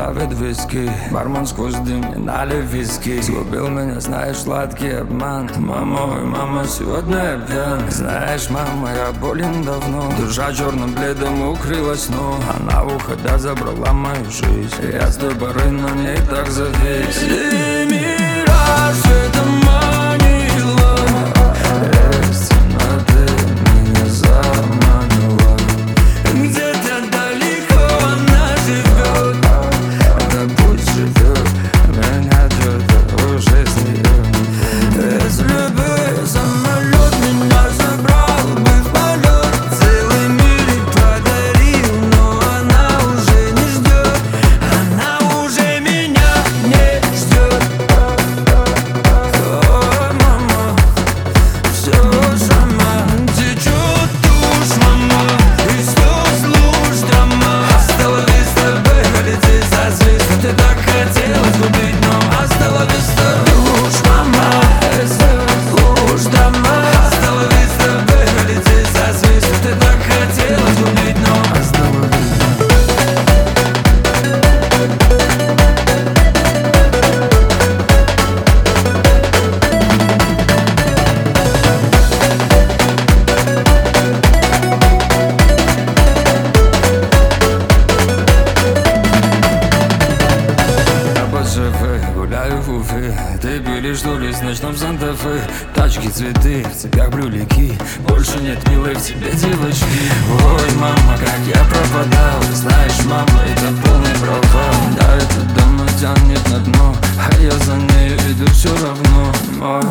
давит виски. Бармен сквозь дым не налив виски. Сгубил меня, знаешь, сладкий обман. Мама, ой, мама, сегодня я пьян. Знаешь, мама, я болен давно. Душа черным бледом укрылась, но она в ухода забрала мою жизнь. Я с той поры на ней так завис. Ты мираж, это манила. Истина, ты меня заманила. Где-то далеко она живет. Да пусть живет, меня где-то уже с нее. Если бы самолет меня забрал бы в полет, целый мир подарил, но она уже не ждет. Она уже меня не ждет. Ой, мама, все сама течет душ, мама, и слез луж дома. Осталась с тобой, полететь со звезд. Ты так хотела сгубить, но осталась с душ, мама, и слез луж дома. Осталась с тобой, полететь со звезд. Ты так хотела сгубить, но осталась. Гуляю в Уфе. Ты пили что ли с ночном Санта-Фе? Тачки, цветы, в цепях брюлики. Больше нет милой в тебе девочки. Ой, мама, как я пропадал. Знаешь, мама, это полный провал. Да, этот дом тянет на дно, а я за ней иду все равно. Ой,